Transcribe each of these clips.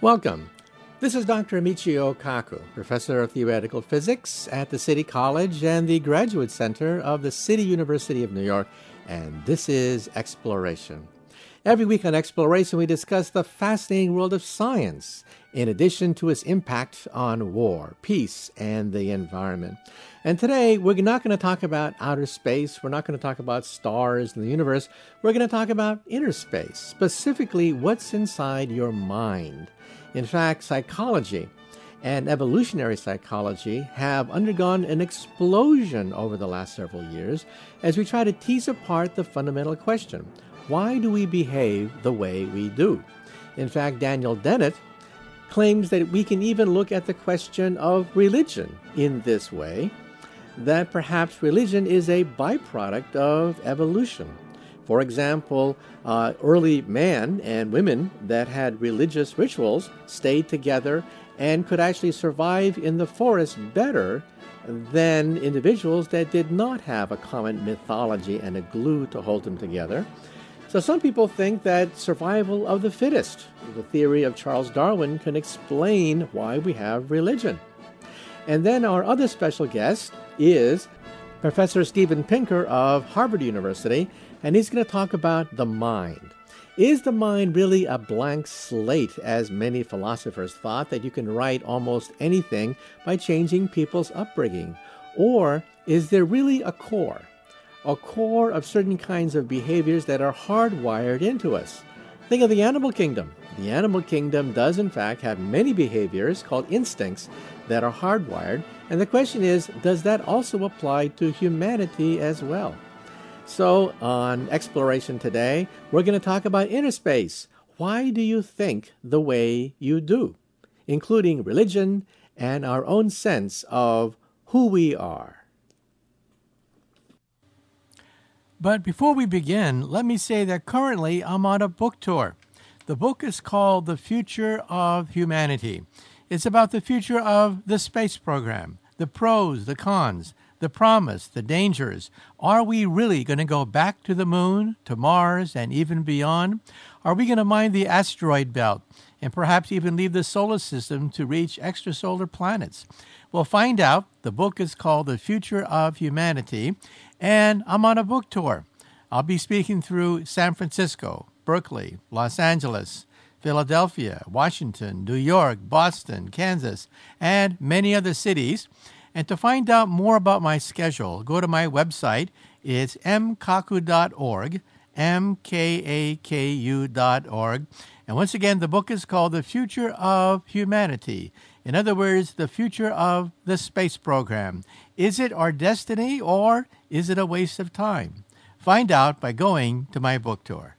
Welcome. This is Dr. Michio Kaku, Professor of Theoretical Physics at the City College and the Graduate Center of the City University of New York, and this is Exploration. Every week on Exploration, we discuss the fascinating world of science, in addition to its impact on war, peace, and the environment. And today, we're not going to talk about outer space. We're not going to talk about stars in the universe. We're going to talk about inner space, specifically what's inside your mind. In fact, psychology and evolutionary psychology have undergone an explosion over the last several years as we try to tease apart the fundamental question: why do we behave the way we do? In fact, Daniel Dennett claims that we can even look at the question of religion in this way, that perhaps religion is a byproduct of evolution. For example, early man and women that had religious rituals stayed together and could actually survive in the forest better than individuals that did not have a common mythology and a glue to hold them together. So some people think that survival of the fittest, the theory of Charles Darwin, can explain why we have religion. And then our other special guest is Professor Steven Pinker of Harvard University, and he's going to talk about the mind. Is the mind really a blank slate, as many philosophers thought, that you can write almost anything by changing people's upbringing? Or is there really a core of certain kinds of behaviors that are hardwired into us? Think of the animal kingdom. The animal kingdom does, in fact, have many behaviors called instincts that are hardwired. And the question is, does that also apply to humanity as well? So on Exploration today, we're going to talk about inner space. Why do you think the way you do? Including religion and our own sense of who we are. But before we begin, let me say that currently I'm on a book tour. The book is called The Future of Humanity. It's about the future of the space program, the pros, the cons, the promise, the dangers. Are we really going to go back to the moon, to Mars, and even beyond? Are we going to mine the asteroid belt and perhaps even leave the solar system to reach extrasolar planets? We'll find out. The book is called The Future of Humanity, and I'm on a book tour. I'll be speaking through San Francisco, Berkeley, Los Angeles, Philadelphia, Washington, New York, Boston, Kansas, and many other cities. And to find out more about my schedule, go to my website. It's mkaku.org, mkaku.org. And once again, the book is called The Future of Humanity. In other words, the future of the space program. Is it our destiny, or is it a waste of time? Find out by going to my book tour.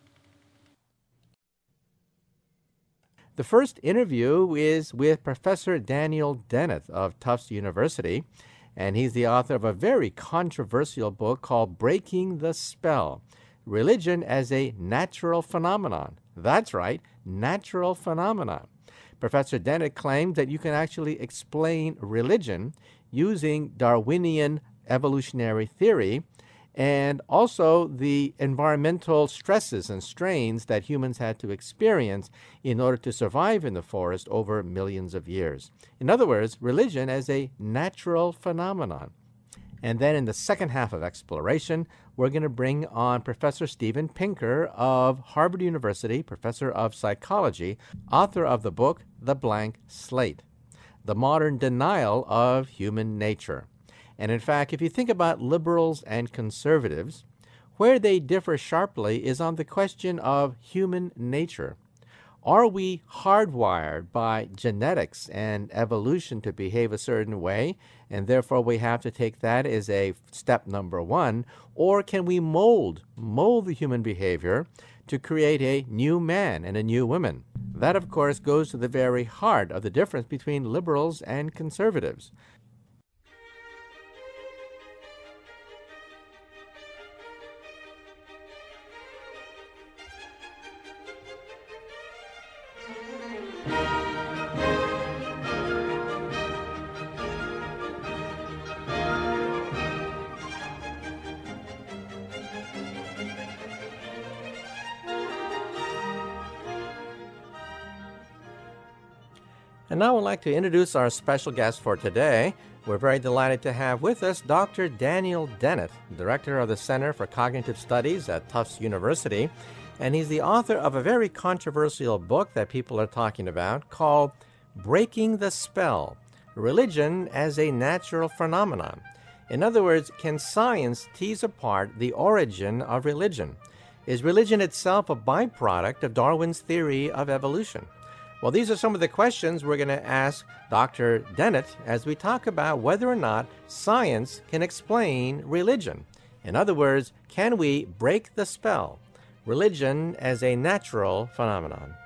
The first interview is with Professor Daniel Dennett of Tufts University, and he's the author of a very controversial book called Breaking the Spell: Religion as a Natural Phenomenon. That's right, natural phenomenon. Professor Dennett claimed that you can actually explain religion using Darwinian evolutionary theory and also the environmental stresses and strains that humans had to experience in order to survive in the forest over millions of years. In other words, religion as a natural phenomenon. And then in the second half of Exploration, we're going to bring on Professor Steven Pinker of Harvard University, professor of psychology, author of the book The Blank Slate: The Modern Denial of Human Nature. And in fact, if you think about liberals and conservatives, where they differ sharply is on the question of human nature. Are we hardwired by genetics and evolution to behave a certain way, and therefore we have to take that as a step number one? Or can we mold the human behavior to create a new man and a new woman? That, of course, goes to the very heart of the difference between liberals and conservatives. And now I'd like to introduce our special guest for today. We're very delighted to have with us Dr. Daniel Dennett, Director of the Center for Cognitive Studies at Tufts University. And he's the author of a very controversial book that people are talking about called Breaking the Spell, Religion as a Natural Phenomenon. In other words, can science tease apart the origin of religion? Is religion itself a byproduct of Darwin's theory of evolution? Well, these are some of the questions we're going to ask Dr. Dennett as we talk about whether or not science can explain religion. In other words, can we break the spell? Religion as a natural phenomenon.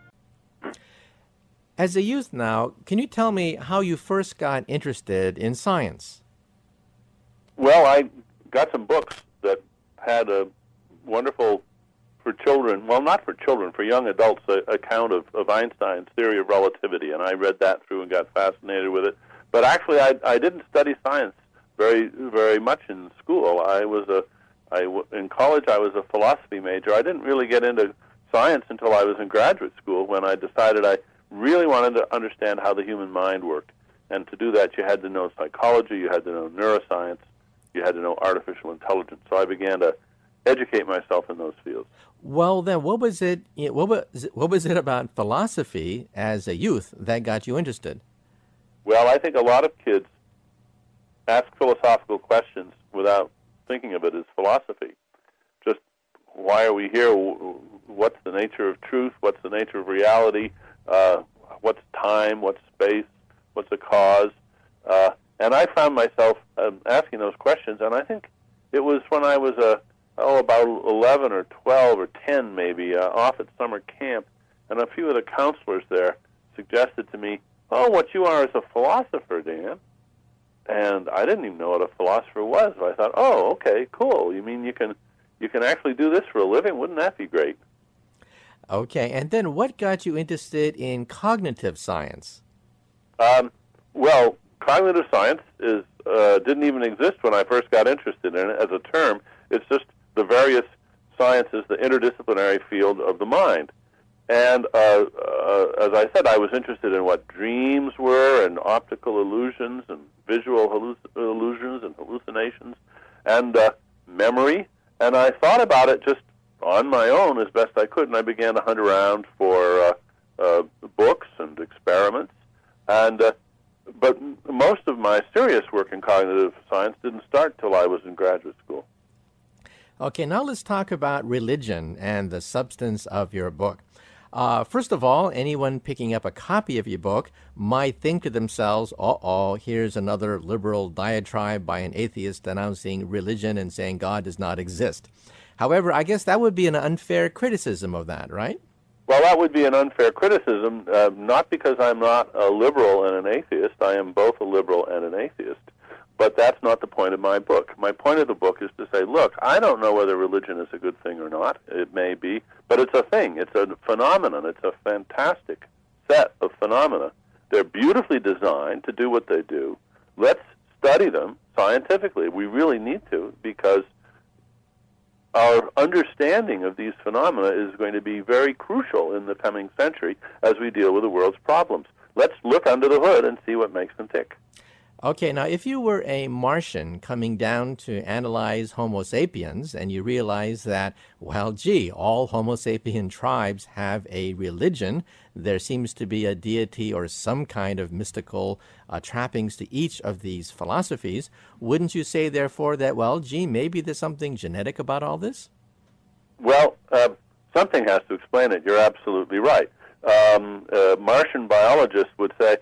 As a youth now, can you tell me how you first got interested in science? Well, I got some books that had a wonderful, for children, well, not for children, for young adults, account of Einstein's theory of relativity, and I read that through and got fascinated with it. But actually, I didn't study science very much in school. In college, I was a philosophy major. I didn't really get into science until I was in graduate school, when I decided I really wanted to understand how the human mind worked. And to do that, you had to know psychology, you had to know neuroscience, you had to know artificial intelligence. So I began to educate myself in those fields. Well, then, what was it about philosophy as a youth that got you interested? Well, I think a lot of kids ask philosophical questions without thinking of it as philosophy. Just, why are we here? What's the nature of truth? What's the nature of reality? What's time? What's space? What's a cause? And I found myself asking those questions, and I think it was when I was about 11 or 12 or 10 maybe, off at summer camp, and a few of the counselors there suggested to me, "Oh, what you are is a philosopher, Dan." And I didn't even know what a philosopher was. So I thought, "Oh, okay, cool. You mean you can actually do this for a living? Wouldn't that be great?" Okay, and then what got you interested in cognitive science? Well, cognitive science didn't even exist when I first got interested in it as a term. It's just the various sciences, the interdisciplinary field of the mind. And as I said, I was interested in what dreams were, and optical illusions, and visual illusions, and hallucinations, and memory. And I thought about it just on my own as best I could, and I began to hunt around for books and experiments. But most of my serious work in cognitive science didn't start till I was in graduate school. Okay, now let's talk about religion and the substance of your book. First of all, anyone picking up a copy of your book might think to themselves, here's another liberal diatribe by an atheist denouncing religion and saying God does not exist. However, I guess that would be an unfair criticism of that, right? Well, that would be an unfair criticism, not because I'm not a liberal and an atheist. I am both a liberal and an atheist. But that's not the point of my book. My point of the book is to say, look, I don't know whether religion is a good thing or not. It may be, but it's a thing. It's a phenomenon. It's a fantastic set of phenomena. They're beautifully designed to do what they do. Let's study them scientifically. We really need to, because our understanding of these phenomena is going to be very crucial in the coming century as we deal with the world's problems. Let's look under the hood and see what makes them tick. Okay, now if you were a Martian coming down to analyze Homo sapiens and you realize that, all Homo sapien tribes have a religion, there seems to be a deity or some kind of mystical trappings to each of these philosophies, wouldn't you say, therefore, that, maybe there's something genetic about all this? Well, something has to explain it. You're absolutely right. Martian biologists would say,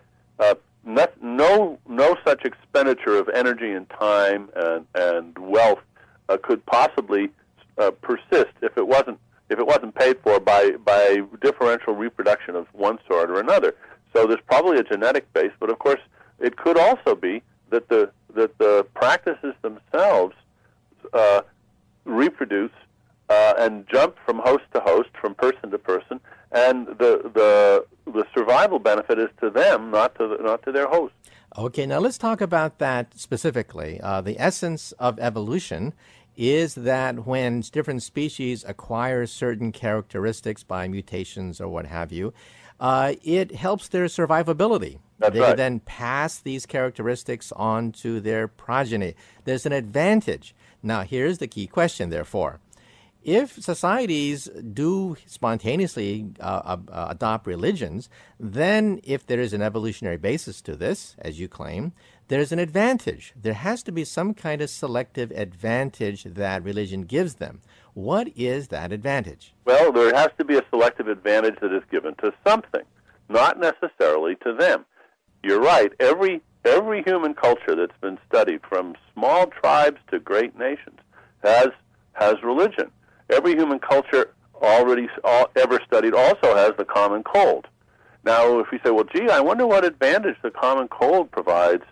no such expenditure of energy and time and wealth could possibly persist if it wasn't paid for by differential reproduction of one sort or another. So there's probably a genetic base, but of course it could also be that the practices themselves reproduce and jump from host to host, from person to person, and the survival benefit is to them, not to their host. Okay, now let's talk about that specifically. The essence of evolution is that when different species acquire certain characteristics by mutations or what have you, it helps their survivability. That's They right. can then pass these characteristics on to their progeny. There's an advantage. Now, here's the key question, therefore. If societies do spontaneously adopt religions, then if there is an evolutionary basis to this, as you claim, there's an advantage. There has to be some kind of selective advantage that religion gives them. What is that advantage? Well, there has to be a selective advantage that is given to something, not necessarily to them. You're right. Every human culture that's been studied, from small tribes to great nations, has religion. Every human culture ever studied also has the common cold. Now, if you say, well, gee, I wonder what advantage the common cold provides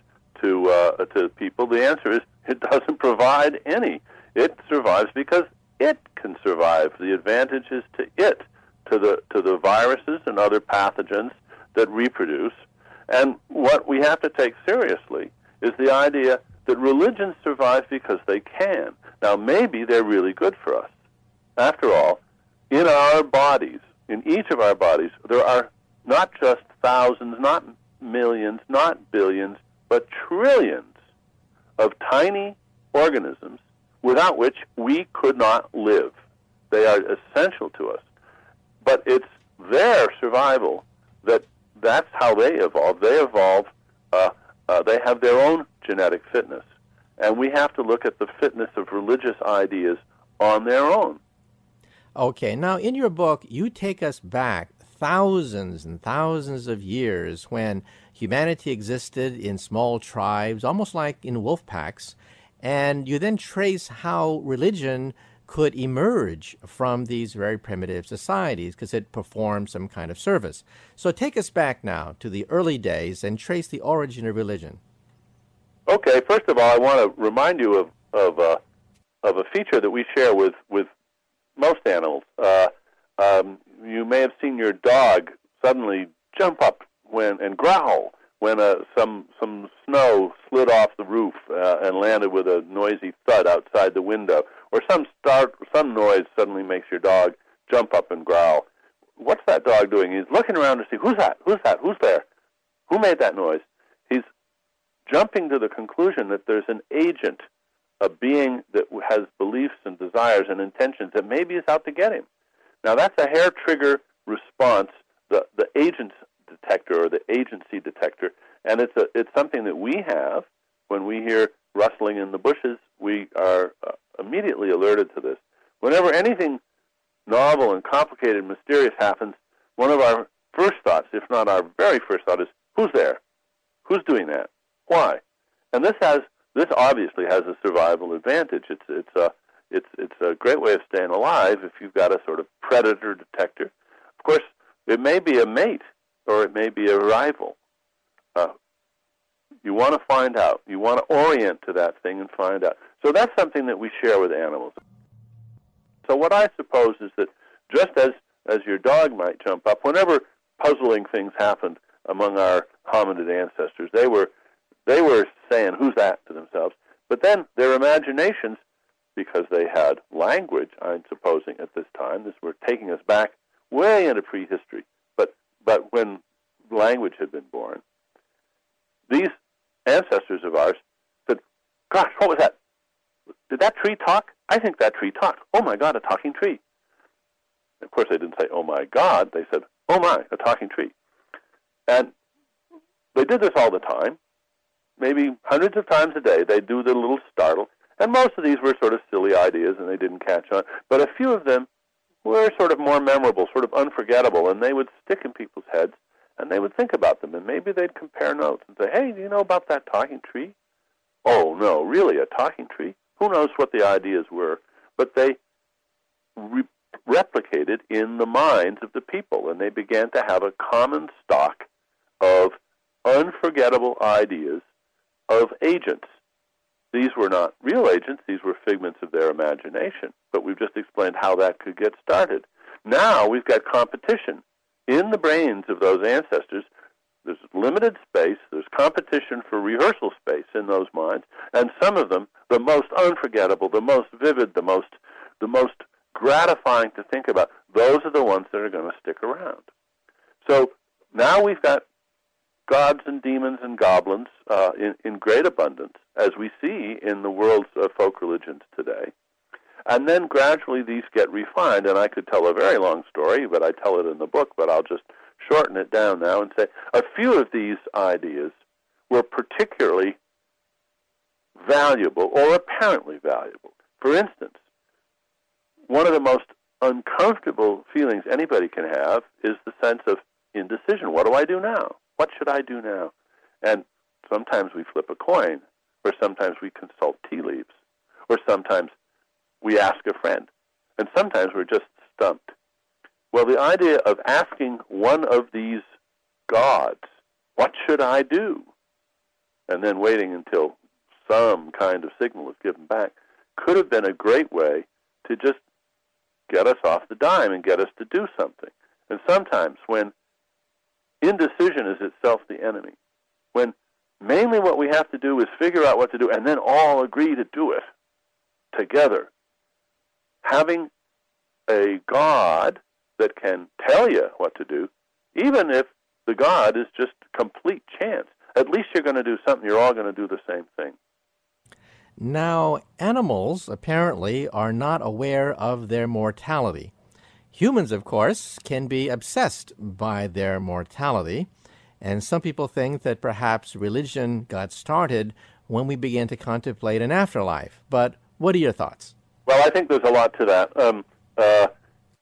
to people, the answer is it doesn't provide any. It survives because it can survive. The advantage is to it, to the viruses and other pathogens that reproduce. And what we have to take seriously is the idea that religions survive because they can. Now, maybe they're really good for us. After all, in our bodies, in each of our bodies, there are not just thousands, not millions, not billions, but trillions of tiny organisms without which we could not live. They are essential to us. But it's their survival that's how they evolve. They evolve, they have their own genetic fitness. And we have to look at the fitness of religious ideas on their own. Okay, now in your book, you take us back thousands and thousands of years when humanity existed in small tribes, almost like in wolf packs, and you then trace how religion could emerge from these very primitive societies because it performed some kind of service. So take us back now to the early days and trace the origin of religion. Okay, first of all, I want to remind you of a feature that we share with most animals. You may have seen your dog suddenly jump up and growl when some snow slid off the roof and landed with a noisy thud outside the window, or some noise suddenly makes your dog jump up and growl. What's that dog doing? He's looking around to see, who's that? Who's there? Who made that noise? He's jumping to the conclusion that there's an agent, a being that has beliefs and desires and intentions that maybe is out to get him. Now, that's a hair-trigger response, the agent detector or the agency detector, and it's something that we have when we hear rustling in the bushes. We are immediately alerted to this. Whenever anything novel and complicated and mysterious happens, one of our first thoughts, if not our very first thought, is, who's there? Who's doing that? Why? And this obviously has a survival advantage. It's a great way of staying alive if you've got a sort of predator detector. Of course, it may be a mate or it may be a rival. You want to find out. You want to orient to that thing and find out. So that's something that we share with animals. So what I suppose is that just as your dog might jump up, whenever puzzling things happened among our hominid ancestors, they were saying, who's that, to themselves. But then their imaginations, because they had language, I'm supposing at this time, we're taking us back way into prehistory, but when language had been born, these ancestors of ours said, gosh, what was that? Did that tree talk? I think that tree talked. Oh my God, a talking tree. Of course, they didn't say, oh my God. They said, oh my, a talking tree. And they did this all the time. Maybe hundreds of times a day, they'd do the little startle. And most of these were sort of silly ideas, and they didn't catch on. But a few of them were sort of more memorable, sort of unforgettable, and they would stick in people's heads, and they would think about them. And maybe they'd compare notes and say, hey, do you know about that talking tree? Oh, no, really, a talking tree? Who knows what the ideas were? But they replicated in the minds of the people, and they began to have a common stock of unforgettable ideas of agents. These were not real agents. These were figments of their imagination. But we've just explained how that could get started. Now we've got competition in the brains of those ancestors. There's limited space. There's competition for rehearsal space in those minds, and some of them, the most unforgettable, the most vivid, the most gratifying to think about, those are the ones that are going to stick around. So now we've got gods and demons and goblins in great abundance, as we see in the world's folk religions today. And then gradually these get refined, and I could tell a very long story, but I tell it in the book, but I'll just shorten it down now and say a few of these ideas were particularly valuable or apparently valuable. For instance, one of the most uncomfortable feelings anybody can have is the sense of indecision. What do I do now? What should I do now? And sometimes we flip a coin, or sometimes we consult tea leaves, or sometimes we ask a friend, and sometimes we're just stumped. Well, the idea of asking one of these gods, what should I do? And then waiting until some kind of signal is given back, could have been a great way to just get us off the dime and get us to do something. And sometimes when indecision is itself the enemy, when mainly what we have to do is figure out what to do and then all agree to do it together, having a God that can tell you what to do, even if the God is just complete chance, at least you're going to do something. You're all going to do the same thing. Now, animals apparently are not aware of their mortality. Humans, of course, can be obsessed by their mortality, and some people think that perhaps religion got started when we began to contemplate an afterlife. But what are your thoughts? Well, I think there's a lot to that.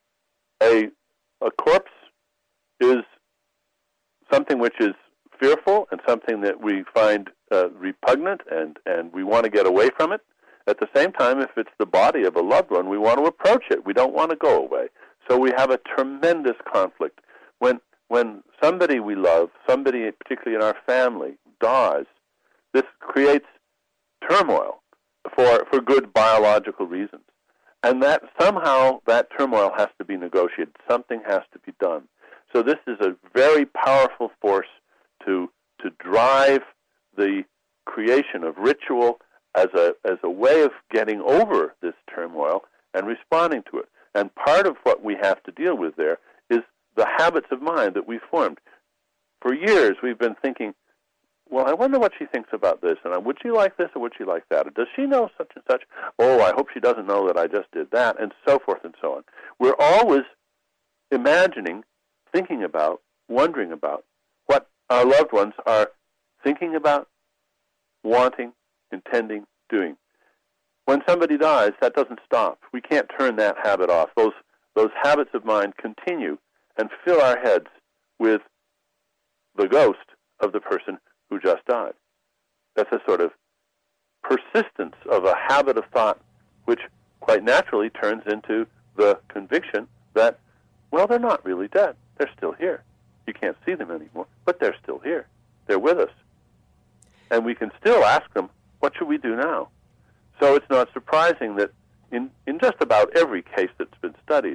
A corpse is something which is fearful and something that we find repugnant, and we want to get away from it. At the same time, if it's the body of a loved one, we want to approach it. We don't want to go away. So we have a tremendous conflict. When somebody we love, somebody particularly in our family, dies, this creates turmoil for good biological reasons. And that somehow that turmoil has to be negotiated. Something has to be done. So this is a very powerful force to drive the creation of ritual as a way of getting over this turmoil and responding to it. And part of what we have to deal with there is the habits of mind that we've formed. For years, we've been thinking, well, I wonder what she thinks about this, and would she like this or would she like that? Or does she know such and such? Oh, I hope she doesn't know that I just did that, and so forth and so on. We're always imagining, thinking about, wondering about what our loved ones are thinking about, wanting, intending, doing. When somebody dies, that doesn't stop. We can't turn that habit off. Those habits of mind continue and fill our heads with the ghost of the person who just died. That's a sort of persistence of a habit of thought, which quite naturally turns into the conviction that, well, they're not really dead. They're still here. You can't see them anymore, but they're still here. They're with us. And we can still ask them, what should we do now? So it's not surprising that in just about every case that's been studied,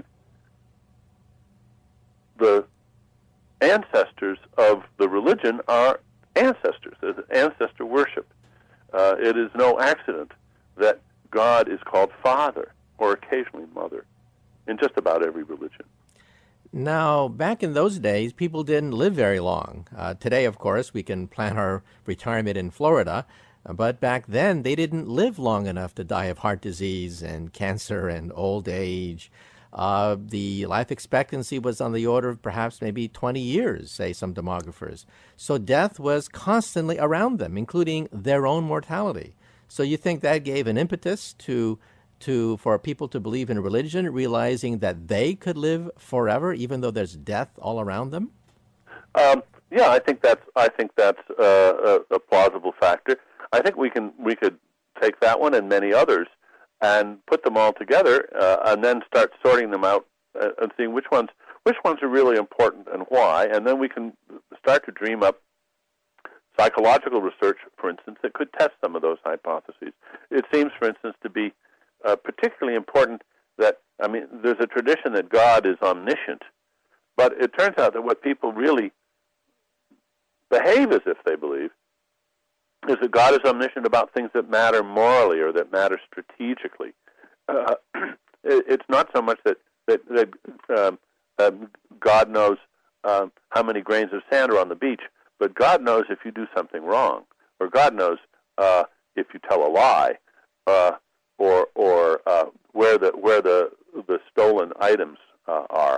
the ancestors of the religion are ancestors. There's ancestor worship. It is no accident that God is called Father or occasionally Mother in just about every religion. Now, back in those days, people didn't live very long. Today, of course, we can plan our retirement in Florida, but back then they didn't live long enough to die of heart disease and cancer and old age. The life expectancy was on the order of perhaps maybe 20 years, say some demographers. So death was constantly around them, including their own mortality. So you think that gave an impetus for people to believe in religion, realizing that they could live forever, even though there's death all around them? Yeah, I think that's a plausible factor. I think we could take that one and many others and put them all together, and then start sorting them out and seeing which ones are really important and why, and then we can start to dream up psychological research, for instance, that could test some of those hypotheses. It seems, for instance, to be particularly important that, there's a tradition that God is omniscient, but it turns out that what people really behave as if they believe is that God is omniscient about things that matter morally or that matter strategically. It's not so much that God knows how many grains of sand are on the beach, but God knows if you do something wrong, or God knows if you tell a lie, or where the stolen items are.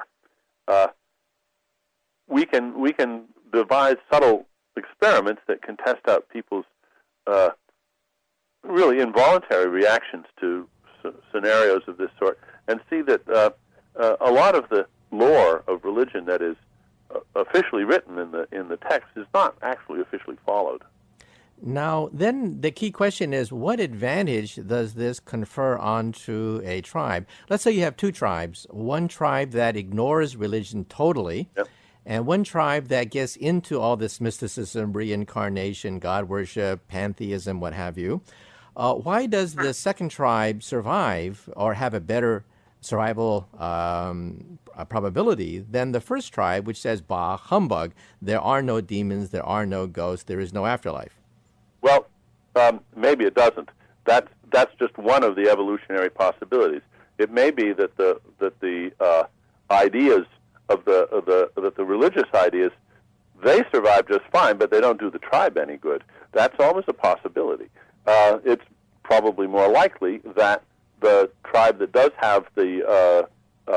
We can devise subtle experiments that can test out people's really involuntary reactions to scenarios of this sort, and see that a lot of the lore of religion that is officially written in the text is not actually officially followed. Now, then the key question is, what advantage does this confer onto a tribe? Let's say you have two tribes, one tribe that ignores religion totally, Yep. and one tribe that gets into all this mysticism, reincarnation, God worship, pantheism, what have you. Why does the second tribe survive or have a better survival probability than the first tribe, which says, bah, humbug, there are no demons, there are no ghosts, there is no afterlife? Well, maybe it doesn't. That's just one of the evolutionary possibilities. It may be that the ideas of the religious ideas, they survive just fine, but they don't do the tribe any good. That's always a possibility. It's probably more likely that the tribe that does have the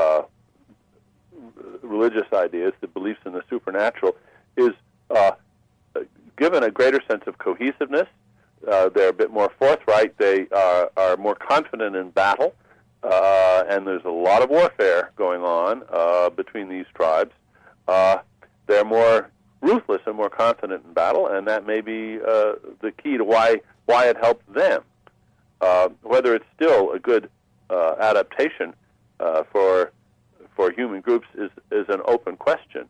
religious ideas, the beliefs in the supernatural, is given a greater sense of cohesiveness. They're a bit more forthright. They are more confident in battle, and there's a lot of warfare going on between these tribes. They're more ruthless and more confident in battle, and that may be the key to why it helped them. Whether it's still a good adaptation for human groups is an open question.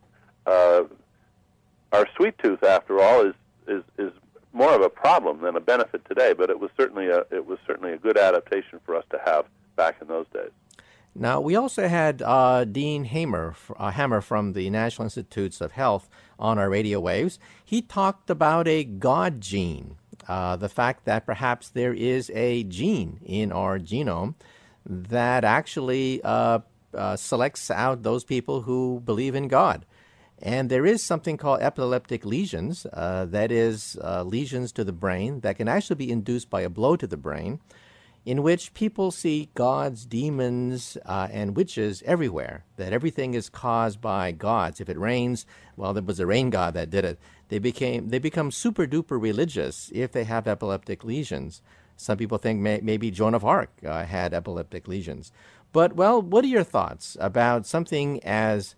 Our sweet tooth, after all, is more of a problem than a benefit today, but it was certainly a good adaptation for us to have back in those days. Now, we also had Dean Hamer from the National Institutes of Health on our radio waves. He talked about a God gene, the fact that perhaps there is a gene in our genome that actually selects out those people who believe in God. And there is something called epileptic lesions, that is lesions to the brain that can actually be induced by a blow to the brain, in which people see gods, demons, and witches everywhere, that everything is caused by gods. If it rains, well, there was a rain god that did it. They become super-duper religious if they have epileptic lesions. Some people think maybe Joan of Arc had epileptic lesions. But, well, what are your thoughts about something as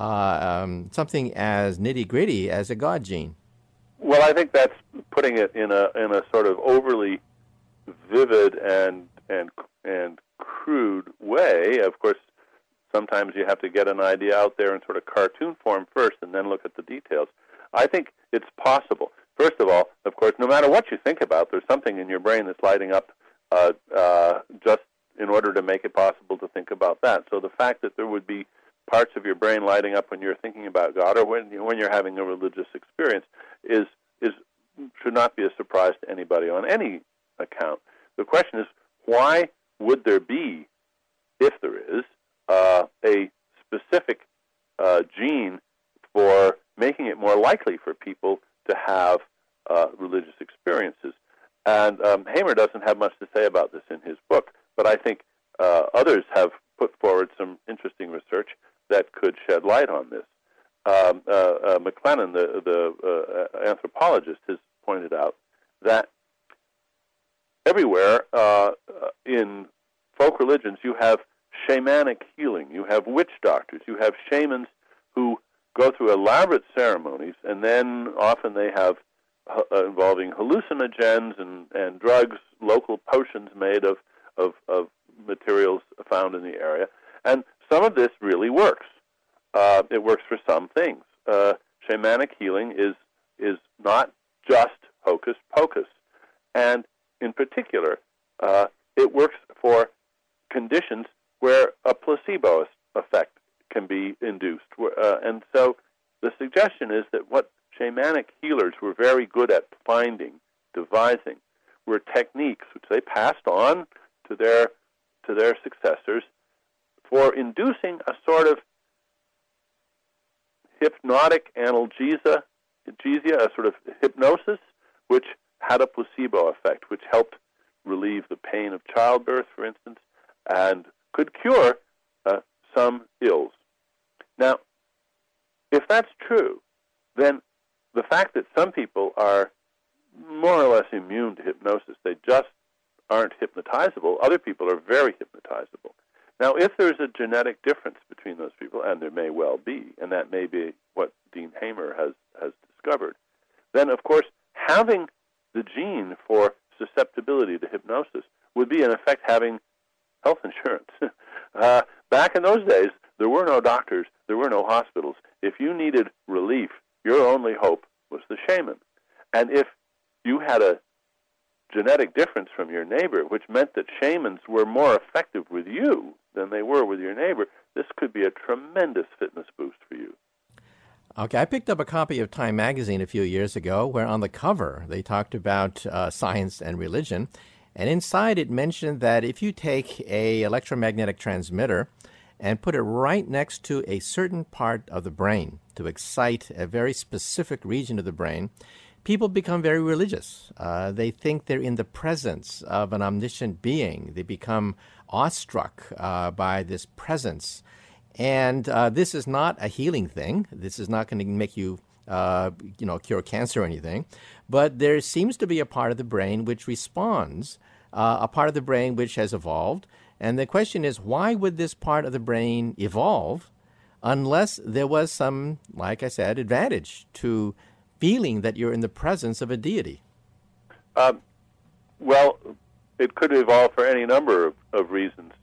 nitty-gritty as a God gene? Well, I think that's putting it in a sort of overly vivid and crude way. Of course, sometimes you have to get an idea out there in sort of cartoon form first and then look at the details. I think it's possible. First of all, of course, no matter what you think about, there's something in your brain that's lighting up just in order to make it possible to think about that. So the fact that there would be parts of your brain lighting up when you're thinking about God or when you're having a religious experience should not be a surprise to anybody on any account. The question is, why would there be, if there is, a specific gene for making it more likely for people to have religious experiences? And Hamer doesn't have much to say about this in his book, but I think others have put forward some interesting research that could shed light on this. McLennan, the anthropologist, has pointed out that everywhere in folk religions you have shamanic healing, you have witch doctors, you have shamans who go through elaborate ceremonies, and then often they have involving hallucinogens and drugs, local potions made of materials found in the area. And some of this really works. It works for some things. Shamanic healing is not just hocus pocus. And in particular, it works for conditions where a placebo effect can be induced. And so the suggestion is that what shamanic healers were very good at finding, devising, were techniques which they passed on to their successors for inducing a sort of hypnotic analgesia, a sort of hypnosis, which had a placebo effect, which helped relieve the pain of childbirth, for instance, and could cure some ills. Now, if that's true, then the fact that some people are more or less immune to hypnosis, they just aren't hypnotizable, other people are very hypnotizable. Now, if there's a genetic difference between those people, and there may well be, and that may be what Dean Hamer has discovered, then, of course, having the gene for susceptibility to hypnosis would be, in effect, having health insurance. Back in those days, there were no doctors, there were no hospitals. If you needed relief, your only hope was the shaman. And if you had a genetic difference from your neighbor, which meant that shamans were more effective with you than they were with your neighbor, this could be a tremendous fitness boost for you. Okay, I picked up a copy of Time magazine a few years ago where on the cover they talked about science and religion, and inside it mentioned that if you take a electromagnetic transmitter and put it right next to a certain part of the brain to excite a very specific region of the brain, people become very religious. They think they're in the presence of an omniscient being. They become awestruck by this presence. And this is not a healing thing. This is not going to make you, cure cancer or anything. But there seems to be a part of the brain which responds, a part of the brain which has evolved. And the question is, why would this part of the brain evolve unless there was some, like I said, advantage to feeling that you're in the presence of a deity? Well, it could evolve for any number of reasons.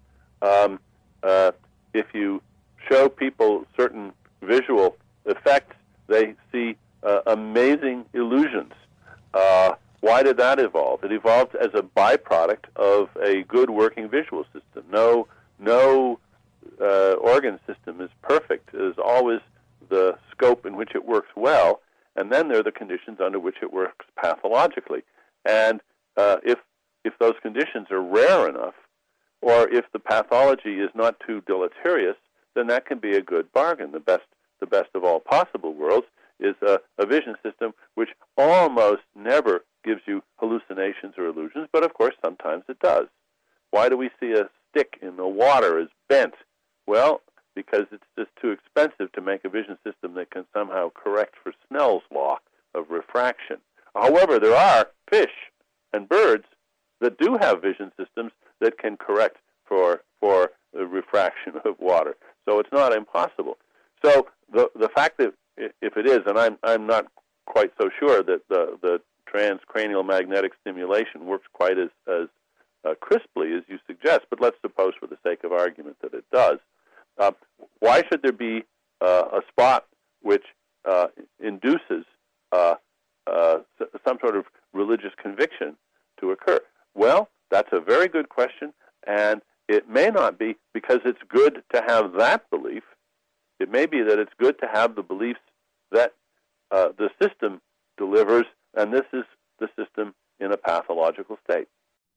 If you show people certain visual effects, they see amazing illusions. Why did that evolve? It evolved as a byproduct of a good working visual system. No organ system is perfect. There's always the scope in which it works well, and then there are the conditions under which it works pathologically. And if those conditions are rare enough, or if the pathology is not too deleterious, then that can be a good bargain. The best of all possible worlds is a vision system which almost never gives you hallucinations or illusions, but of course sometimes it does. Why do we see a stick in the water as bent? Well, because it's just too expensive to make a vision system that can somehow correct for Snell's law of refraction. However, there are fish and birds that do have vision systems that can correct for the refraction of water. So it's not impossible. So the fact that if it is, and I'm not quite so sure that the transcranial magnetic stimulation works quite as crisply as you suggest, but let's suppose for the sake of argument that it does. Why should there be a spot which induces some sort of religious conviction to occur? Well, that's a very good question, and it may not be because it's good to have that belief. It may be that it's good to have the beliefs that the system delivers, and this is the system in a pathological state.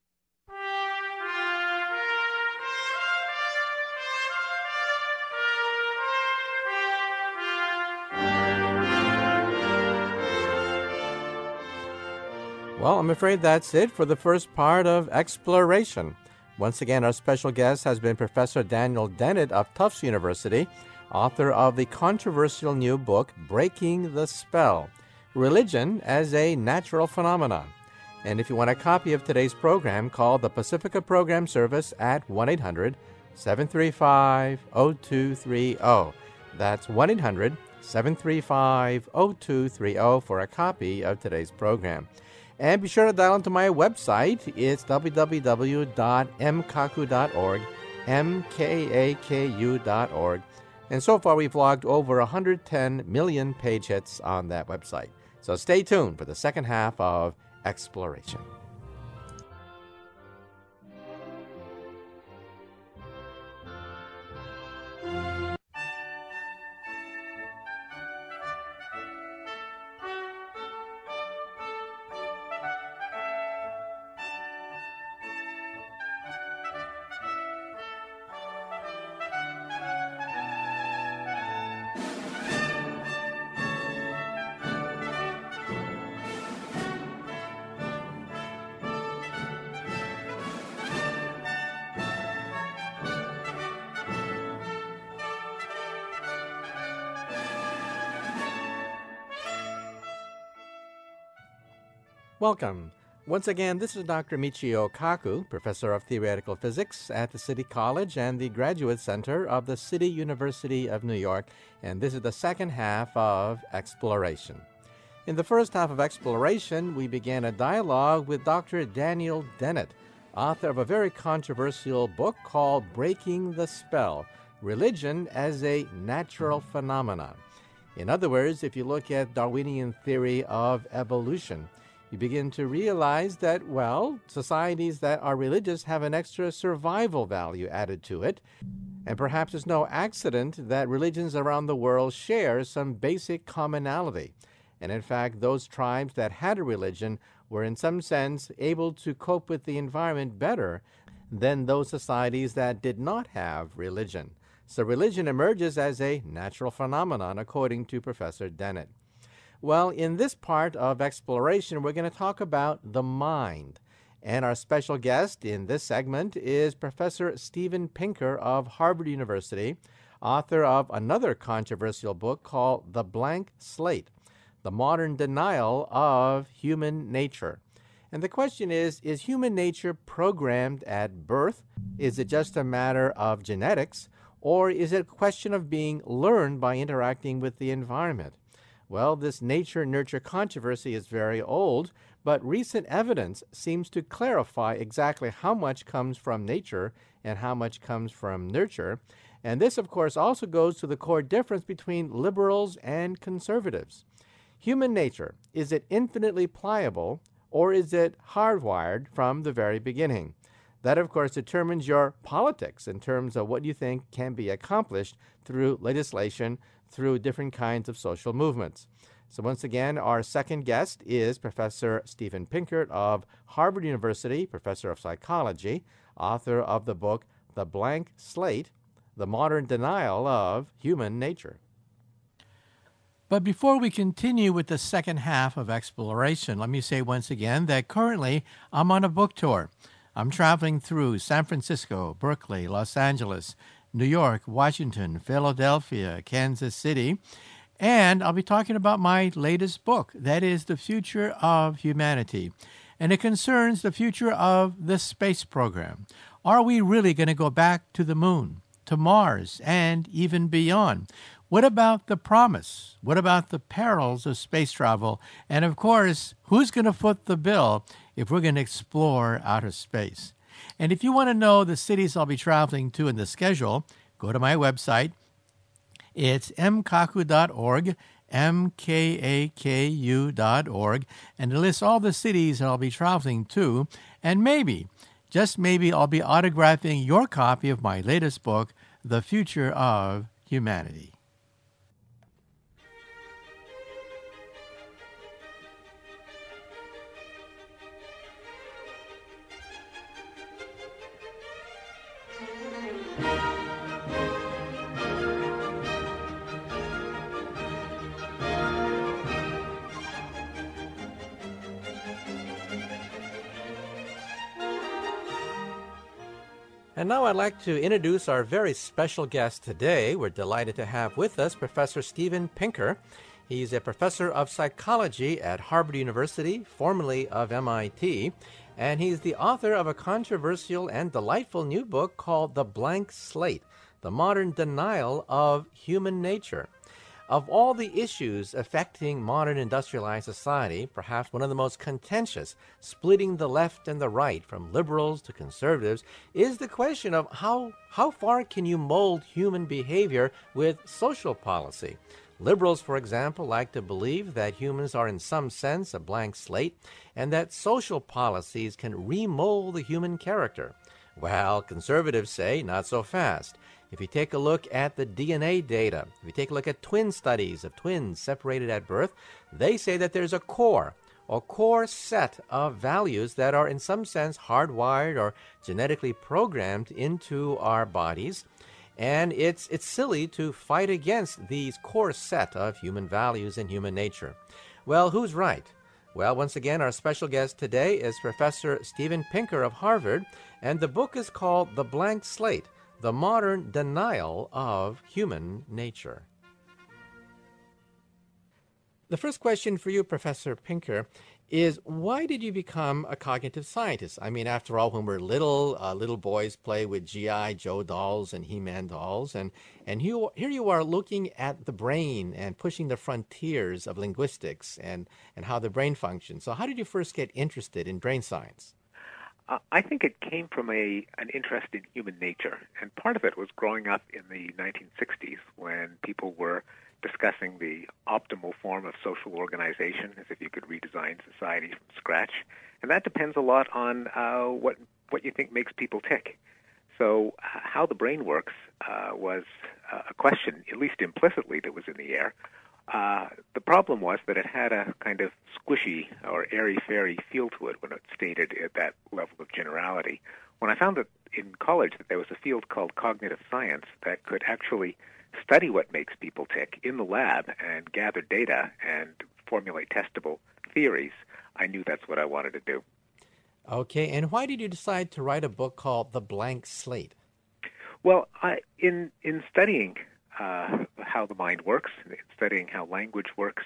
Well, I'm afraid that's it for the first part of Exploration. Once again, our special guest has been Professor Daniel Dennett of Tufts University, author of the controversial new book, Breaking the Spell, Religion as a Natural Phenomenon. And if you want a copy of today's program, call the Pacifica Program Service at 1-800-735-0230. That's 1-800-735-0230 for a copy of today's program. And be sure to dial into my website. It's www.mkaku.org, mkaku.org. And so far, we've logged over 110 million page hits on that website. So stay tuned for the second half of Exploration. Welcome. Once again, this is Dr. Michio Kaku, Professor of Theoretical Physics at the City College and the Graduate Center of the City University of New York, and this is the second half of Exploration. In the first half of Exploration, we began a dialogue with Dr. Daniel Dennett, author of a very controversial book called Breaking the Spell, Religion as a Natural Phenomenon. In other words, if you look at Darwinian theory of evolution, you begin to realize that, well, societies that are religious have an extra survival value added to it. And perhaps it's no accident that religions around the world share some basic commonality. And in fact, those tribes that had a religion were in some sense able to cope with the environment better than those societies that did not have religion. So religion emerges as a natural phenomenon, according to Professor Dennett. Well, in this part of Exploration, we're going to talk about the mind. And our special guest in this segment is Professor Steven Pinker of Harvard University, author of another controversial book called The Blank Slate, The Modern Denial of Human Nature. And the question is human nature programmed at birth? Is it just a matter of genetics? Or is it a question of being learned by interacting with the environment? Well, this nature-nurture controversy is very old, but recent evidence seems to clarify exactly how much comes from nature and how much comes from nurture. And this, of course, also goes to the core difference between liberals and conservatives. Human nature, is it infinitely pliable, or is it hardwired from the very beginning? That, of course, determines your politics in terms of what you think can be accomplished through legislation, through different kinds of social movements. So once again, our second guest is Professor Steven Pinker of Harvard University, Professor of Psychology, author of the book The Blank Slate, The Modern Denial of Human Nature. But before we continue with the second half of Exploration, let me say once again that currently I'm on a book tour. I'm traveling through San Francisco, Berkeley, Los Angeles, New York, Washington, Philadelphia, Kansas City, and I'll be talking about my latest book, that is The Future of Humanity, and it concerns the future of the space program. Are we really going to go back to the moon, to Mars, and even beyond? What about the promise? What about the perils of space travel? And of course, who's going to foot the bill if we're going to explore outer space? And if you want to know the cities I'll be traveling to in the schedule, go to my website. It's mkaku.org, mkaku.org, and it lists all the cities that I'll be traveling to. And maybe, just maybe, I'll be autographing your copy of my latest book, The Future of Humanity. And now I'd like to introduce our very special guest today. We're delighted to have with us Professor Steven Pinker. He's a professor of psychology at Harvard University, formerly of MIT, and he's the author of a controversial and delightful new book called The Blank Slate, The Modern Denial of Human Nature. Of all the issues affecting modern industrialized society, perhaps one of the most contentious, splitting the left and the right, from liberals to conservatives, is the question of how far can you mold human behavior with social policy? Liberals, for example, like to believe that humans are in some sense a blank slate and that social policies can remold the human character. Well, conservatives say not so fast. If you take a look at the DNA data, if you take a look at twin studies of twins separated at birth, they say that there's a core set of values that are in some sense hardwired or genetically programmed into our bodies. And it's silly to fight against these core set of human values and human nature. Well, who's right? Well, once again, our special guest today is Professor Steven Pinker of Harvard, and the book is called The Blank Slate, The Modern Denial of Human Nature. The first question for you, Professor Pinker, is why did you become a cognitive scientist? I mean, after all, when we're little boys play with G.I. Joe dolls and He-Man dolls, and here you are looking at the brain and pushing the frontiers of linguistics and how the brain functions. So how did you first get interested in brain science? I think it came from an interest in human nature, and part of it was growing up in the 1960s when people were discussing the optimal form of social organization, as if you could redesign society from scratch. And that depends a lot on what you think makes people tick. So how the brain works was a question, at least implicitly, that was in the air. The problem was that it had a kind of squishy or airy-fairy feel to it when it stated at that level of generality. When I found that in college that there was a field called cognitive science that could actually study what makes people tick in the lab and gather data and formulate testable theories, I knew that's what I wanted to do. Okay, and why did you decide to write a book called The Blank Slate? Well, in studying how the mind works, in studying how language works,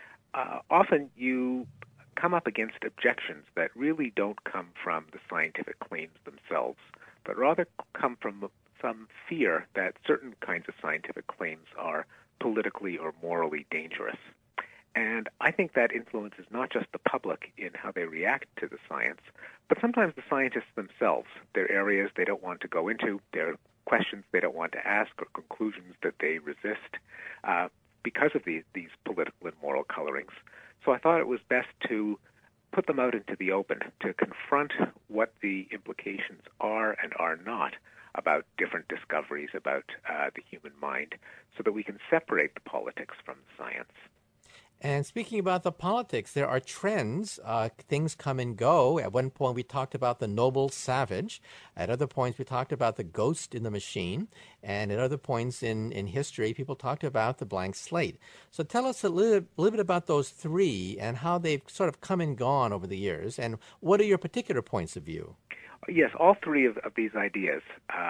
often you come up against objections that really don't come from the scientific claims themselves, but rather come from some fear that certain kinds of scientific claims are politically or morally dangerous. And I think that influences not just the public in how they react to the science, but sometimes the scientists themselves. There are areas they don't want to go into, there are questions they don't want to ask, or conclusions that they resist because of these political and moral colorings. So I thought it was best to put them out into the open, to confront what the implications are and are not about different discoveries about the human mind, so that we can separate the politics from the science. And speaking about the politics, there are trends. Things come and go. At one point, we talked about the noble savage. At other points, we talked about the ghost in the machine. And at other points in history, people talked about the blank slate. So tell us a little bit about those three and how they've sort of come and gone over the years. And what are your particular points of view? Yes, all three of these ideas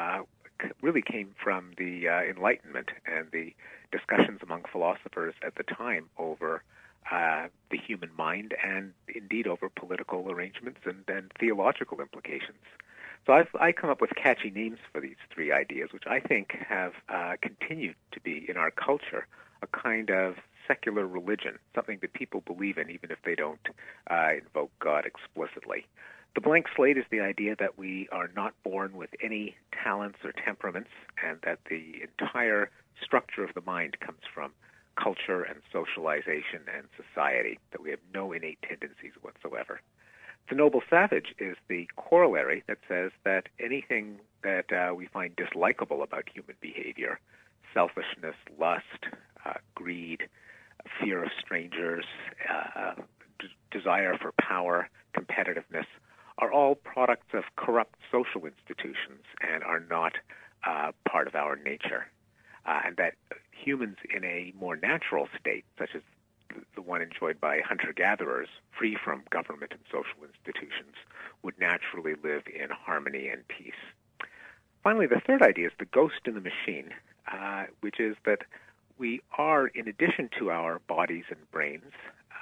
really came from the Enlightenment and the discussions among philosophers at the time over the human mind and indeed over political arrangements and theological implications. So I come up with catchy names for these three ideas, which I think have continued to be in our culture a kind of secular religion, something that people believe in even if they don't invoke God explicitly. The blank slate is the idea that we are not born with any talents or temperaments, and that the entire structure of the mind comes from culture and socialization and society, that we have no innate tendencies whatsoever. The noble savage is the corollary that says that anything that we find dislikable about human behavior, selfishness, lust, greed, fear of strangers, desire for power, competitiveness, are all products of corrupt social institutions and are not part of our nature. And that humans in a more natural state, such as the one enjoyed by hunter-gatherers, free from government and social institutions, would naturally live in harmony and peace. Finally, the third idea is the ghost in the machine, which is that we are, in addition to our bodies and brains,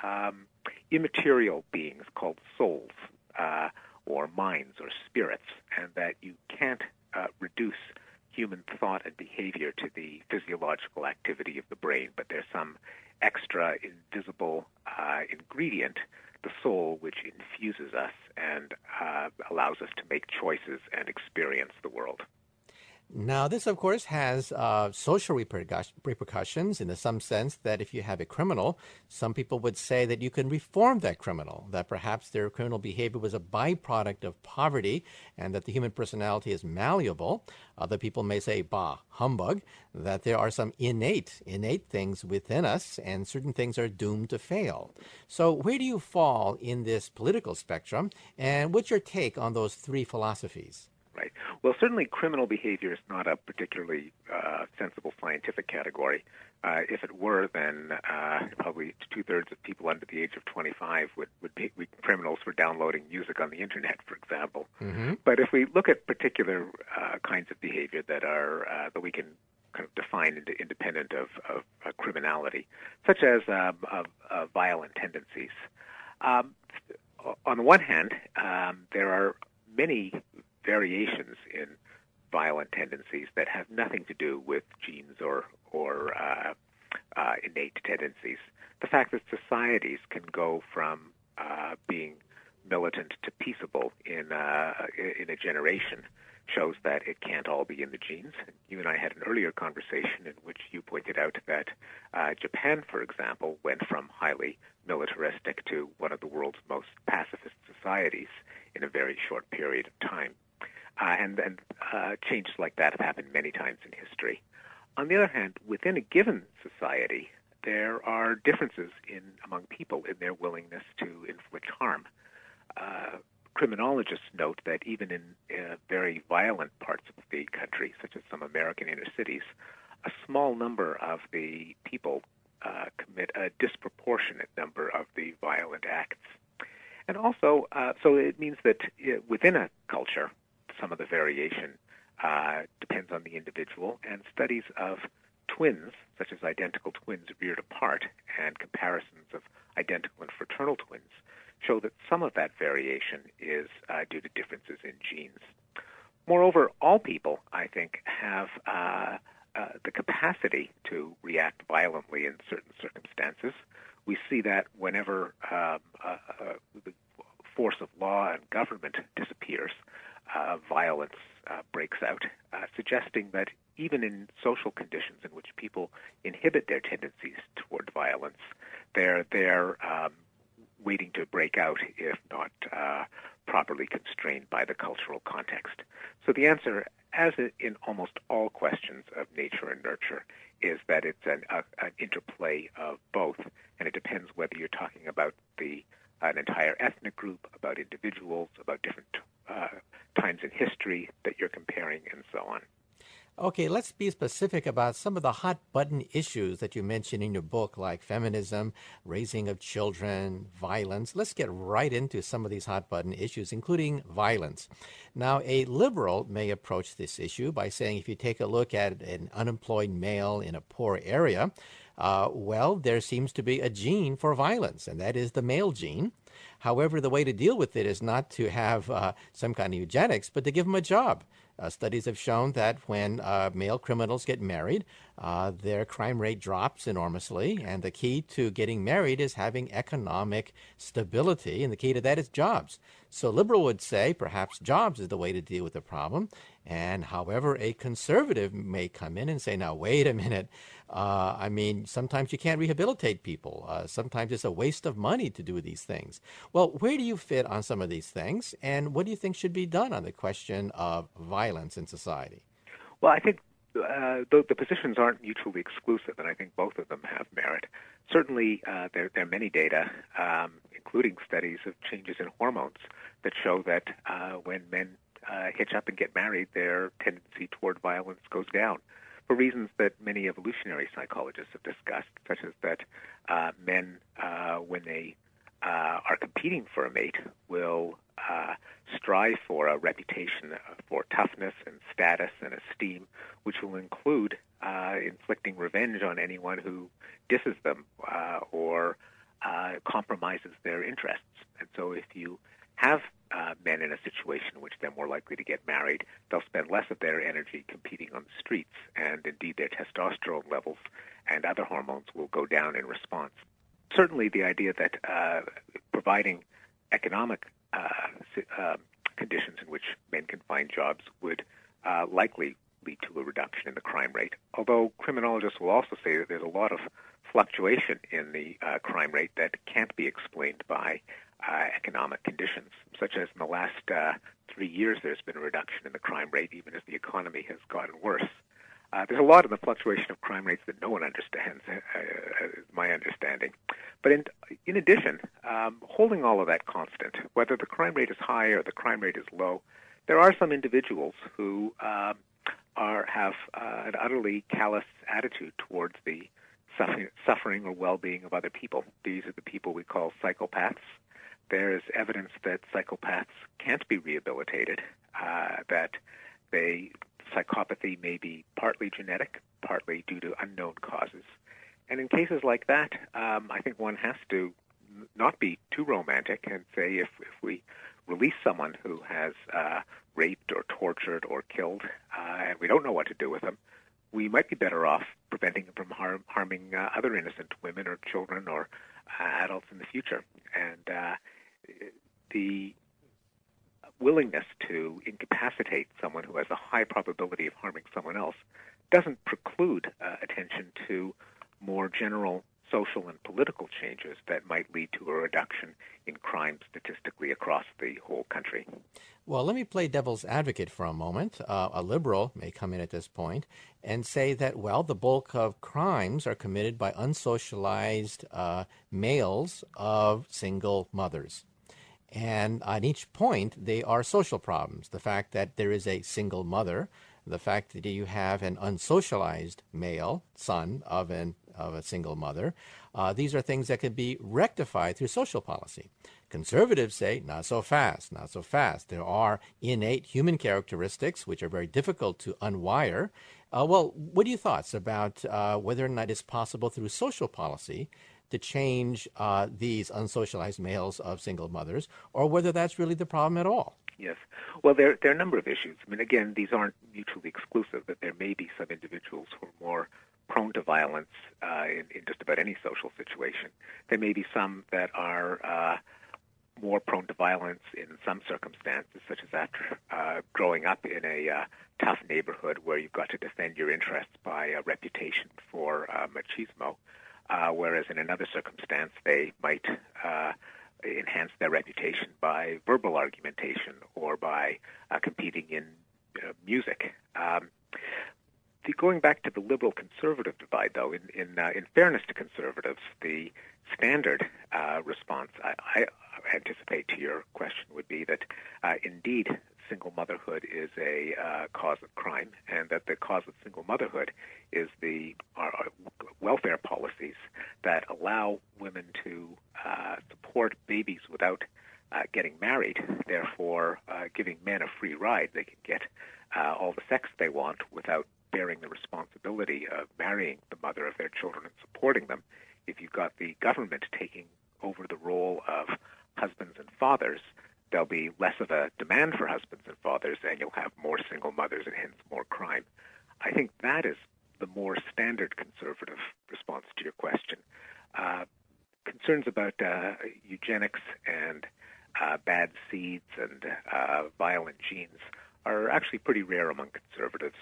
immaterial beings called souls, or minds or spirits, and that you can't reduce human thought and behavior to the physiological activity of the brain, but there's some extra invisible ingredient, the soul, which infuses us and allows us to make choices and experience the world. Now, this, of course, has social repercussions in some sense that if you have a criminal, some people would say that you can reform that criminal, that perhaps their criminal behavior was a byproduct of poverty and that the human personality is malleable. Other people may say, bah, humbug, that there are some innate things within us and certain things are doomed to fail. So where do you fall in this political spectrum, and what's your take on those three philosophies? Right. Well, certainly criminal behavior is not a particularly sensible scientific category. If it were, then probably 2/3 of people under the age of 25 would be criminals for downloading music on the internet, for example. Mm-hmm. But if we look at particular kinds of behavior that are that we can kind of defined independent of criminality, such as violent tendencies. On the one hand, there are many variations in violent tendencies that have nothing to do with genes or innate tendencies. The fact that societies can go from being militant to peaceable in a generation shows that it can't all be in the genes. You and I had an earlier conversation in which you pointed out that Japan, for example, went from highly militaristic to one of the world's most pacifist societies in a very short period of time. And changes like that have happened many times in history. On the other hand, within a given society, there are differences among people in their willingness to inflict harm. Criminologists note that even in very violent parts of the country, such as some American inner cities, a small number of the people commit a disproportionate number of the violent acts. And also, so it means that within a culture, some of the variation depends on the individual, and studies of twins, such as identical twins reared apart, and comparisons of identical and fraternal twins, show that some of that variation is due to differences in genes. Moreover, all people, I think, have the capacity to react violently in certain circumstances. We see that whenever the force of law and government disappears, violence breaks out, suggesting that even in social conditions in which people inhibit their tendencies toward violence, they're waiting to break out if not properly constrained by the cultural context. So the answer, as in almost all questions of nature and nurture, is that it's an interplay of both, and it depends whether you're talking about an entire ethnic group, about individuals, about different times in history that you're comparing, and so on. Okay, let's be specific about some of the hot-button issues that you mentioned in your book, like feminism, raising of children, violence. Let's get right into some of these hot-button issues, including violence. Now, a liberal may approach this issue by saying if you take a look at an unemployed male in a poor area, well, there seems to be a gene for violence, and that is the male gene. However, the way to deal with it is not to have some kind of eugenics, but to give them a job. Studies have shown that when male criminals get married, their crime rate drops enormously, and the key to getting married is having economic stability, and the key to that is jobs. So liberal would say perhaps jobs is the way to deal with the problem, and however, a conservative may come in and say, now, wait a minute, sometimes you can't rehabilitate people. Sometimes it's a waste of money to do these things. Well, where do you fit on some of these things, and what do you think should be done on the question of violence in society? Well, I think the positions aren't mutually exclusive, and I think both of them have merit. Certainly, there are many data, including studies of changes in hormones, that show that when men hitch up and get married, their tendency toward violence goes down, for reasons that many evolutionary psychologists have discussed, such as that men, when they are competing for a mate, will strive for a reputation for toughness and status and esteem, which will include inflicting revenge on anyone who disses them or compromises their interests. And so if you have men in a situation in which they're more likely to get married, they'll spend less of their energy competing on the streets, and indeed their testosterone levels and other hormones will go down in response. Certainly the idea that providing economic conditions in which men can find jobs would likely lead to a reduction in the crime rate, although criminologists will also say that there's a lot of fluctuation in the crime rate that can't be explained by economic conditions, such as in the last 3 years there's been a reduction in the crime rate even as the economy has gotten worse. There's a lot of the fluctuation of crime rates that no one understands, is my understanding. But in addition, holding all of that constant, whether the crime rate is high or the crime rate is low, there are some individuals who have an utterly callous attitude towards the suffering or well-being of other people. These are the people we call psychopaths. There is evidence that psychopaths can't be rehabilitated, that they psychopathy may be partly genetic, partly due to unknown causes. And in cases like that, I think one has to not be too romantic and say if we release someone who has raped or tortured or killed, and we don't know what to do with them, we might be better off preventing them from harming other innocent women or children or adults in the future. And the willingness to incapacitate someone who has a high probability of harming someone else doesn't preclude attention to more general social and political changes that might lead to a reduction in crime statistically across the whole country. Well, let me play devil's advocate for a moment. A liberal may come in at this point and say that, well, the bulk of crimes are committed by unsocialized males of single mothers. And on each point, they are social problems. The fact that there is a single mother, the fact that you have an unsocialized male, son of a single mother, these are things that can be rectified through social policy. Conservatives say, not so fast, not so fast. There are innate human characteristics which are very difficult to unwire. Well, what are your thoughts about whether or not it's possible through social policy to change these unsocialized males of single mothers, or whether that's really the problem at all? Yes. Well, there are a number of issues. I mean, again, these aren't mutually exclusive, but there may be some individuals who are more prone to violence in just about any social situation. There may be some that are more prone to violence in some circumstances, such as after growing up in a tough neighborhood where you've got to defend your interests by a reputation for machismo, whereas in another circumstance they might enhance their reputation by verbal argumentation or by competing in music. Going back to the liberal-conservative divide, though, in fairness to conservatives, the standard response I anticipate to your question would be that indeed single motherhood is a cause of crime, and that the cause of single motherhood is the welfare policies that allow women to support babies without getting married, therefore giving men a free ride. They can get all the sex they want without bearing the responsibility of marrying the mother of their children and supporting them. If you've got the government taking over the role of husbands and fathers, there'll be less of a demand for husbands and fathers, and you'll have more single mothers and hence more crime. I think that is the more standard conservative response to your question. Concerns about eugenics and bad seeds and violent genes are actually pretty rare among conservatives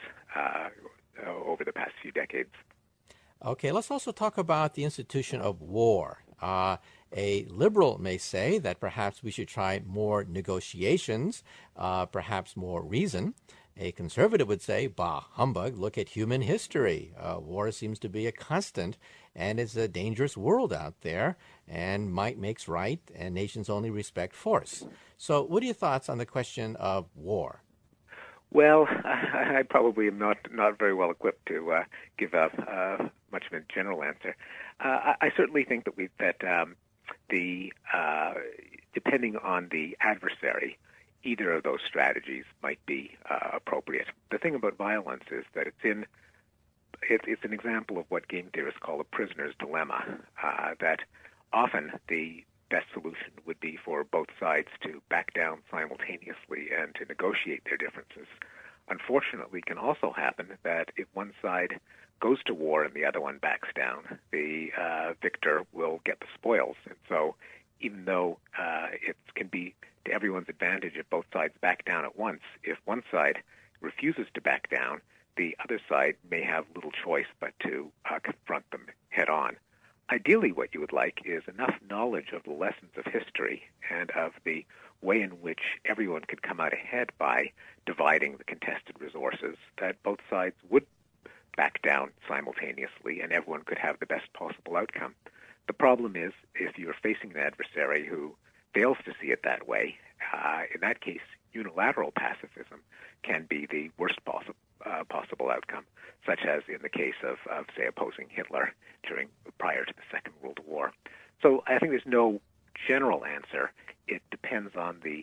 over the past few decades. Okay, let's also talk about the institution of war. A liberal may say that perhaps we should try more negotiations, perhaps more reason. A conservative would say, bah, humbug, look at human history. War seems to be a constant, and it's a dangerous world out there, and might makes right, and nations only respect force. So what are your thoughts on the question of war? Well, I probably am not very well equipped to give much of a general answer. I certainly think that depending on the adversary, either of those strategies might be appropriate. The thing about violence is that it's an example of what game theorists call a prisoner's dilemma. That often the best solution would be for both sides to back down simultaneously and to negotiate their differences. Unfortunately, it can also happen that if one side goes to war and the other one backs down, the victor will get the spoils. And so even though it can be to everyone's advantage if both sides back down at once, if one side refuses to back down, the other side may have little choice but to confront them head on. Ideally, what you would like is enough knowledge of the lessons of history and of the way in which everyone could come out ahead by dividing the contested resources that both sides would back down simultaneously and everyone could have the best possible outcome. The problem is if you're facing an adversary who fails to see it that way, in that case, unilateral pacifism can be the worst possible outcome, such as in the case of say, opposing Hitler prior to the Second World War. So I think there's no general answer. It depends on the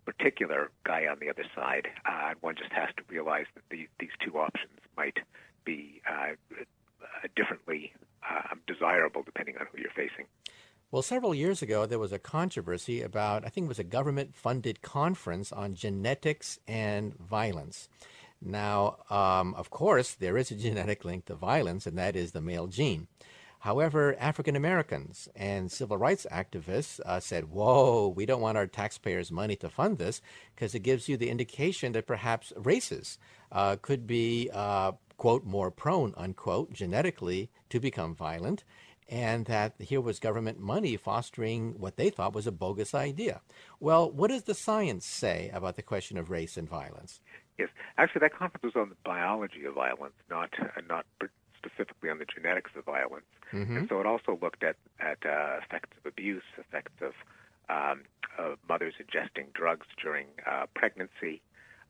particular guy on the other side. One just has to realize that these two options might be differently desirable depending on who you're facing. Well, several years ago, there was a controversy about, I think it was a government-funded conference on genetics and violence. Now, of course, there is a genetic link to violence, and that is the male gene. However, African Americans and civil rights activists said, whoa, we don't want our taxpayers' money to fund this because it gives you the indication that perhaps races could be, quote, more prone, unquote, genetically to become violent, and that here was government money fostering what they thought was a bogus idea. Well, what does the science say about the question of race and violence? Yes, actually, that conference was on the biology of violence, not specifically on the genetics of violence. Mm-hmm. And so it also looked at effects of abuse, effects of mothers ingesting drugs during pregnancy.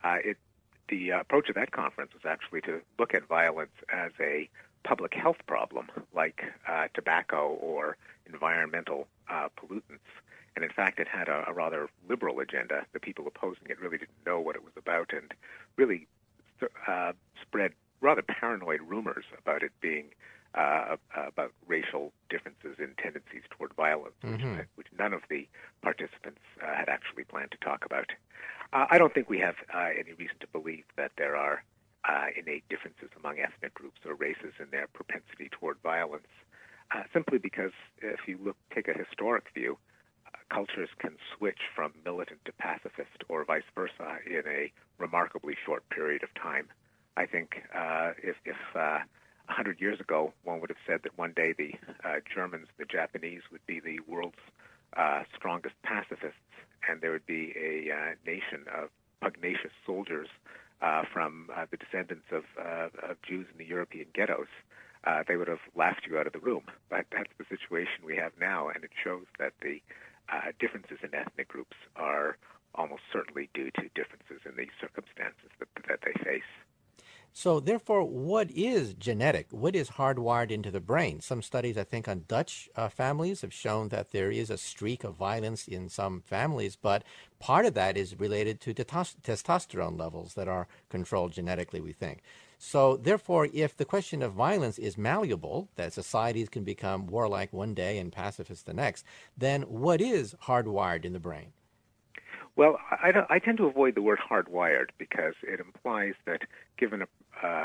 The approach of that conference was actually to look at violence as a public health problem like tobacco or environmental pollutants. And in fact, it had a rather liberal agenda. The people opposing it really didn't know what it was about and really spread rather paranoid rumors about it being about racial differences in tendencies toward violence, mm-hmm. which none of the participants had actually planned to talk about. I don't think we have any reason to believe that there are innate differences among ethnic groups or races in their propensity toward violence, simply because if you take a historic view, cultures can switch from militant to pacifist or vice versa in a remarkably short period of time. I think if 100 years ago, one would have said that one day the Germans, the Japanese would be the world's strongest pacifists, and there would be a nation of pugnacious soldiers from the descendants of Jews in the European ghettos, they would have laughed you out of the room. But that's the situation we have now, and it shows that the differences in ethnic groups are almost certainly due to differences in the circumstances that they face. So therefore, what is genetic? What is hardwired into the brain? Some studies, I think, on Dutch families have shown that there is a streak of violence in some families, but part of that is related to testosterone levels that are controlled genetically, we think. So therefore, if the question of violence is malleable, that societies can become warlike one day and pacifist the next, then what is hardwired in the brain? Well, I tend to avoid the word hardwired because it implies that given a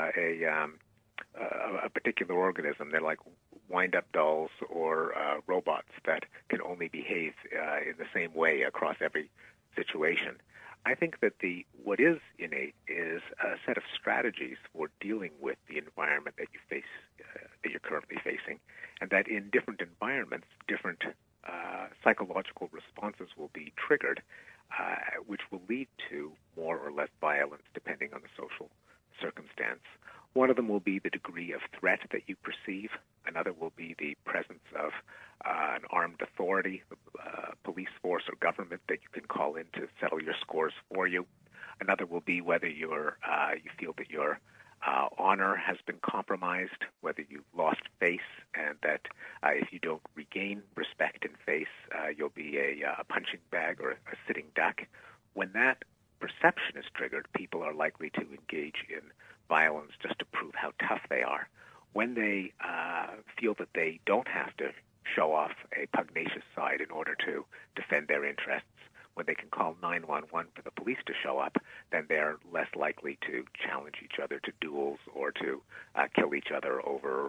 particular organism, they're like wind-up dolls or robots that can only behave in the same way across every situation. I think that what is innate is a set of strategies for dealing with the environment that you face, that you're currently facing, and that in different environments, different psychological responses will be triggered, which will lead to more or less violence depending on the social circumstance. One of them will be the degree of threat that you perceive. Another will be the presence of an armed authority, police force or government that you can call in to settle your scores for you. Another will be whether you feel that your honor has been compromised, whether you've lost face, and that if you don't regain respect in face, you'll be a punching bag or a sitting duck. When that perception is triggered, people are likely to engage in violence just to prove how tough they are. When they feel that they don't have to show off a pugnacious side in order to defend their interests, when they can call 911 for the police to show up, then they're less likely to challenge each other to duels or to kill each other over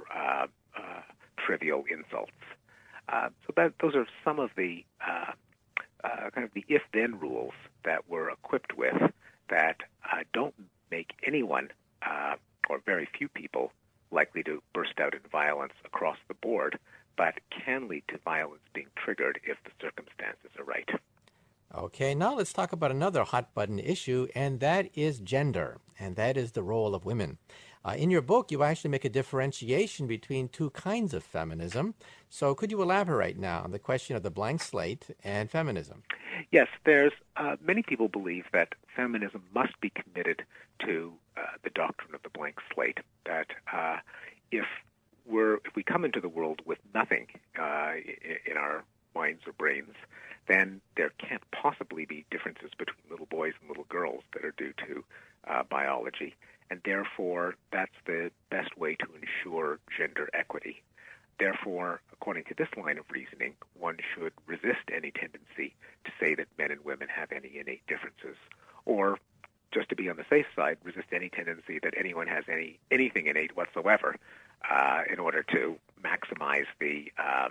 trivial insults. So those are some of the kind of the if-then rules that we're equipped with that don't make anyone or very few people likely to burst out in violence across the board, but can lead to violence being triggered if the circumstances are right. Okay, now let's talk about another hot-button issue, and that is gender, and that is the role of women. In your book, you actually make a differentiation between two kinds of feminism. So could you elaborate now on the question of the blank slate and feminism? Yes, there's many people believe that feminism must be committed to the doctrine of the blank slate, that if we come into the world with nothing in our minds or brains, then there can't possibly be differences between little boys and little girls that are due to biology. And therefore, that's the best way to ensure gender equity. Therefore, according to this line of reasoning, one should resist any tendency to say that men and women have any innate differences, or, just to be on the safe side, resist any tendency that anyone has anything innate whatsoever, in order to maximize the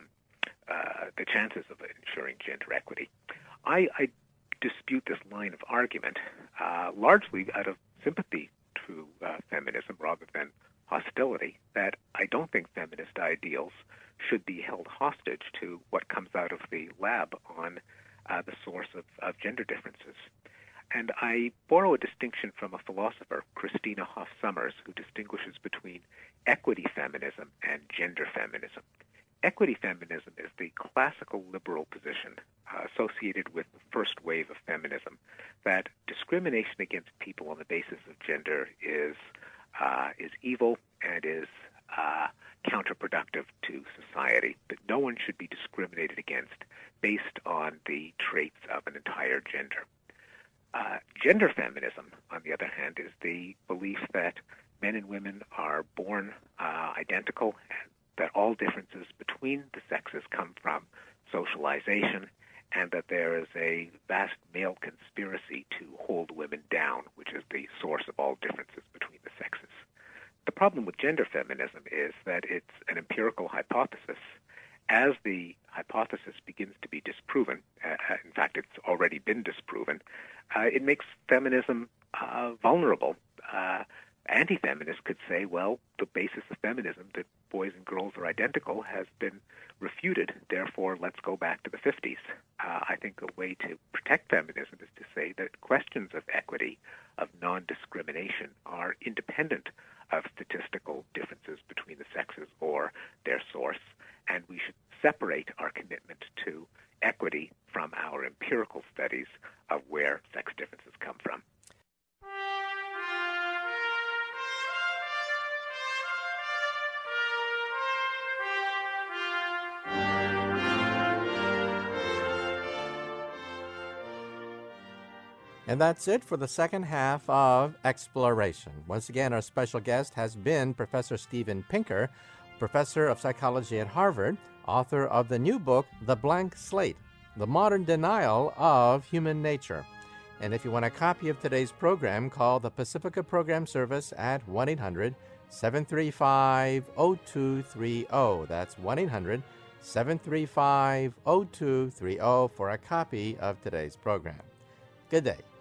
chances of ensuring gender equity. I dispute this line of argument largely out of sympathy to feminism rather than hostility, that I don't think feminist ideals should be held hostage to what comes out of the lab on the source of gender differences. And I borrow a distinction from a philosopher, Christina Hoff Sommers, who distinguishes between equity feminism and gender feminism. Equity feminism is the classical liberal position associated with the first wave of feminism, that discrimination against people on the basis of gender is evil and is counterproductive to society, that no one should be discriminated against based on the traits of an entire gender. Gender feminism, on the other hand, is the belief that men and women are born identical, and that all differences between the sexes come from socialization, and that there is a vast male conspiracy to hold women down, which is the source of all differences between the sexes. The problem with gender feminism is that it's an empirical hypothesis. As the hypothesis begins to be disproven, in fact, it's already been disproven, it makes feminism vulnerable. Anti-feminists could say, well, the basis of feminism, that boys and girls are identical, has been refuted. Therefore, let's go back to the 50s. I think a way to protect feminism is to say that questions of equity, of non-discrimination, are independent of statistical differences between the sexes or their source, and we should separate our commitment to equity from our empirical studies of where sex differences come from. And that's it for the second half of Exploration. Once again, our special guest has been Professor Steven Pinker, professor of psychology at Harvard, author of the new book, The Blank Slate, The Modern Denial of Human Nature. And if you want a copy of today's program, call the Pacifica Program Service at 1-800-735-0230. That's 1-800-735-0230 for a copy of today's program. Good day.